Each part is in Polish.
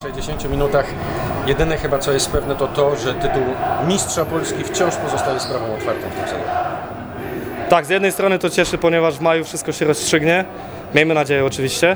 W 60 minutach jedyne chyba co jest pewne to to, że tytuł mistrza Polski wciąż pozostaje sprawą otwartą w tym sezonie. Tak, z jednej strony to cieszy, ponieważ w maju wszystko się rozstrzygnie. Miejmy nadzieję oczywiście.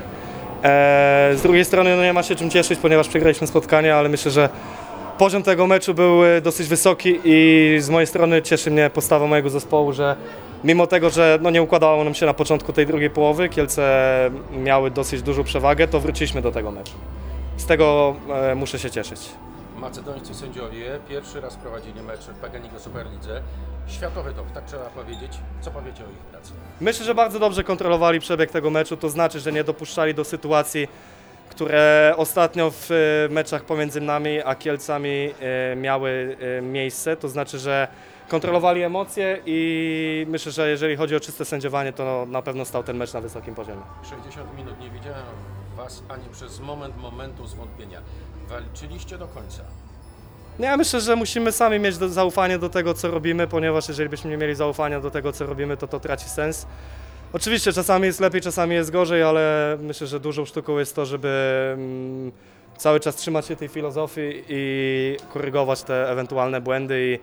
Z drugiej strony nie ma się czym cieszyć, ponieważ przegraliśmy spotkanie, ale myślę, że poziom tego meczu był dosyć wysoki i z mojej strony cieszy mnie postawa mojego zespołu, że mimo tego, że nie układało nam się na początku tej drugiej połowy, Kielce miały dosyć dużą przewagę, to wróciliśmy do tego meczu. Z tego muszę się cieszyć. Macedońscy sędziowie pierwszy raz prowadzili mecz w PGNiG Superlidze. Światowy top, tak trzeba powiedzieć. Co powiecie o ich pracy? Myślę, że bardzo dobrze kontrolowali przebieg tego meczu, to znaczy, że nie dopuszczali do sytuacji, które ostatnio w meczach pomiędzy nami a Kielcami miały miejsce, to znaczy, że kontrolowali emocje i myślę, że jeżeli chodzi o czyste sędziowanie, to na pewno stał ten mecz na wysokim poziomie. 60 minut nie widziałem Was ani przez momentu zwątpienia. Walczyliście do końca. Ja myślę, że musimy sami mieć zaufanie do tego, co robimy, ponieważ jeżeli byśmy nie mieli zaufania do tego, co robimy, to traci sens. Oczywiście czasami jest lepiej, czasami jest gorzej, ale myślę, że dużą sztuką jest to, żeby cały czas trzymać się tej filozofii i korygować te ewentualne błędy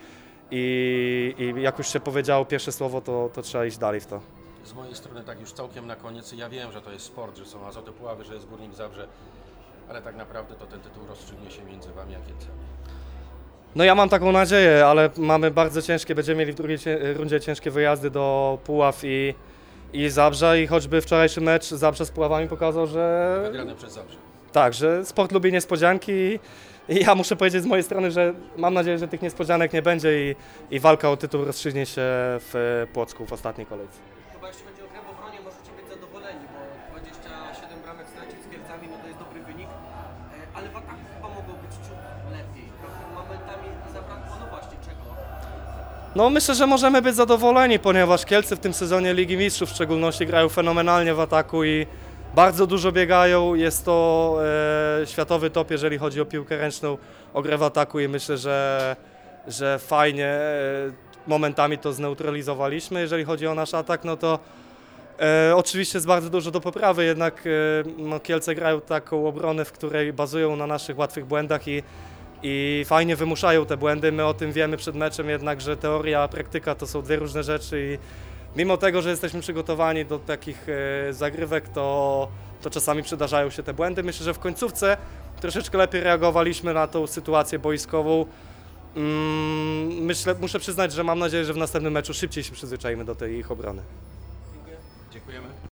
i jak już się powiedziało pierwsze słowo, to trzeba iść dalej w to. Z mojej strony tak już całkiem na koniec. Ja wiem, że to jest sport, że są Azoty Puławy, że jest Górnik Zabrze, ale tak naprawdę to ten tytuł rozstrzygnie się między Wami a Kielcami. No ja mam taką nadzieję, ale mamy bardzo ciężkie, będziemy mieli w drugiej rundzie ciężkie wyjazdy do Puław i Zabrza i choćby wczorajszy mecz Zabrze z Puławami pokazał, że Wygrany przez Zabrze. tak, że sport lubi niespodzianki i ja muszę powiedzieć z mojej strony, że mam nadzieję, że tych niespodzianek nie będzie i walka o tytuł rozstrzygnie się w Płocku w ostatniej kolejce. Chyba jeśli chodzi o grę w obronie, możecie być zadowoleni, bo 27 bramek stracić z Kielcami, no to jest dobry wynik, ale w ataku chyba mogło być ciut lepiej. Trochę momentami zabrakło, no właśnie, czego? No myślę, że możemy być zadowoleni, ponieważ Kielce w tym sezonie Ligi Mistrzów w szczególności grają fenomenalnie w ataku i bardzo dużo biegają. Jest to światowy top, jeżeli chodzi o piłkę ręczną, o grę w ataku i myślę, że fajnie momentami to zneutralizowaliśmy. Jeżeli chodzi o nasz atak, no to oczywiście jest bardzo dużo do poprawy, jednak Kielce grają taką obronę, w której bazują na naszych łatwych błędach i fajnie wymuszają te błędy. My o tym wiemy przed meczem jednak, że teoria a praktyka to są dwie różne rzeczy i mimo tego, że jesteśmy przygotowani do takich zagrywek, to czasami przydarzają się te błędy. Myślę, że w końcówce troszeczkę lepiej reagowaliśmy na tą sytuację boiskową. Muszę przyznać, że mam nadzieję, że w następnym meczu szybciej się przyzwyczajimy do tej ich obrony. Dziękujemy.